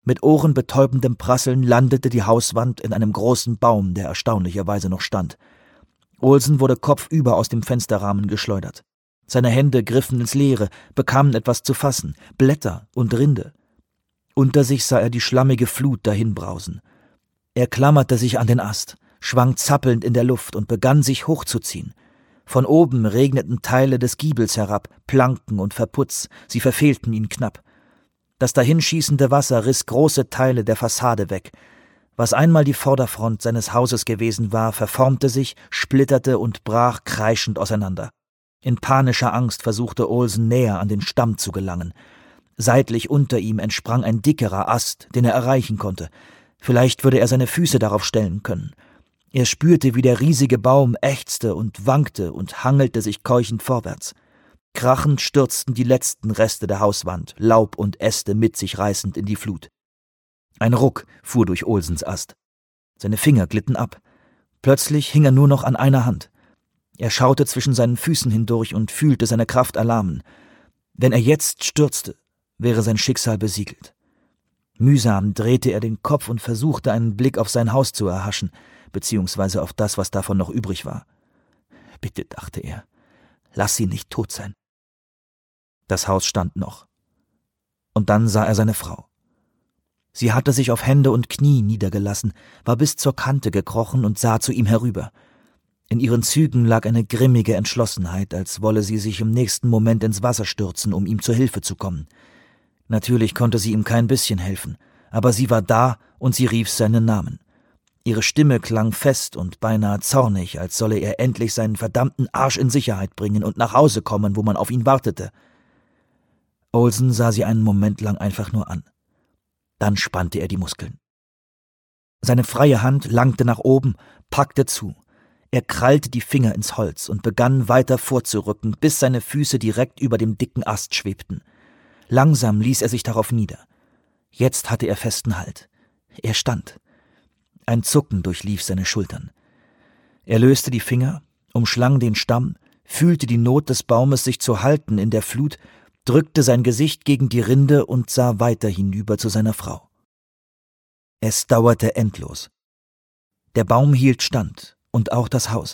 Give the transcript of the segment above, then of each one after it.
Mit ohrenbetäubendem Prasseln landete die Hauswand in einem großen Baum, der erstaunlicherweise noch stand. Olsen wurde kopfüber aus dem Fensterrahmen geschleudert. Seine Hände griffen ins Leere, bekamen etwas zu fassen, Blätter und Rinde. Unter sich sah er die schlammige Flut dahinbrausen. Er klammerte sich an den Ast, schwang zappelnd in der Luft und begann sich hochzuziehen. Von oben regneten Teile des Giebels herab, Planken und Verputz, sie verfehlten ihn knapp. Das dahinschießende Wasser riss große Teile der Fassade weg. Was einmal die Vorderfront seines Hauses gewesen war, verformte sich, splitterte und brach kreischend auseinander. In panischer Angst versuchte Olsen näher an den Stamm zu gelangen. Seitlich unter ihm entsprang ein dickerer Ast, den er erreichen konnte. Vielleicht würde er seine Füße darauf stellen können. Er spürte, wie der riesige Baum ächzte und wankte und hangelte sich keuchend vorwärts. Krachend stürzten die letzten Reste der Hauswand, Laub und Äste mit sich reißend in die Flut. Ein Ruck fuhr durch Olsens Ast. Seine Finger glitten ab. Plötzlich hing er nur noch an einer Hand. Er schaute zwischen seinen Füßen hindurch und fühlte seine Kraft erlahmen. Wenn er jetzt stürzte, wäre sein Schicksal besiegelt. Mühsam drehte er den Kopf und versuchte, einen Blick auf sein Haus zu erhaschen, beziehungsweise auf das, was davon noch übrig war. Bitte, dachte er, lass sie nicht tot sein. Das Haus stand noch. Und dann sah er seine Frau. Sie hatte sich auf Hände und Knie niedergelassen, war bis zur Kante gekrochen und sah zu ihm herüber. In ihren Zügen lag eine grimmige Entschlossenheit, als wolle sie sich im nächsten Moment ins Wasser stürzen, um ihm zur Hilfe zu kommen. Natürlich konnte sie ihm kein bisschen helfen, aber sie war da und sie rief seinen Namen. Ihre Stimme klang fest und beinahe zornig, als solle er endlich seinen verdammten Arsch in Sicherheit bringen und nach Hause kommen, wo man auf ihn wartete. Olsen sah sie einen Moment lang einfach nur an. Dann spannte er die Muskeln. Seine freie Hand langte nach oben, packte zu. Er krallte die Finger ins Holz und begann weiter vorzurücken, bis seine Füße direkt über dem dicken Ast schwebten. Langsam ließ er sich darauf nieder. Jetzt hatte er festen Halt. Er stand. Ein Zucken durchlief seine Schultern. Er löste die Finger, umschlang den Stamm, fühlte die Not des Baumes, sich zu halten in der Flut, drückte sein Gesicht gegen die Rinde und sah weiter hinüber zu seiner Frau. Es dauerte endlos. Der Baum hielt stand und auch das Haus.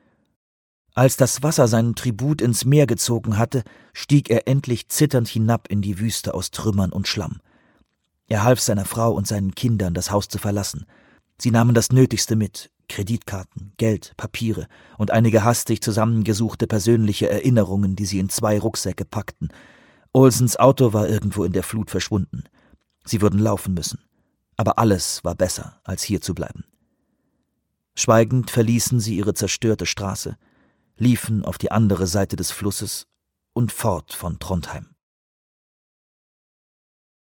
Als das Wasser seinen Tribut ins Meer gezogen hatte, stieg er endlich zitternd hinab in die Wüste aus Trümmern und Schlamm. Er half seiner Frau und seinen Kindern, das Haus zu verlassen. Sie nahmen das Nötigste mit, Kreditkarten, Geld, Papiere und einige hastig zusammengesuchte persönliche Erinnerungen, die sie in 2 Rucksäcke packten. Olsens Auto war irgendwo in der Flut verschwunden. Sie würden laufen müssen. Aber alles war besser, als hier zu bleiben. Schweigend verließen sie ihre zerstörte Straße, liefen auf die andere Seite des Flusses und fort von Trondheim.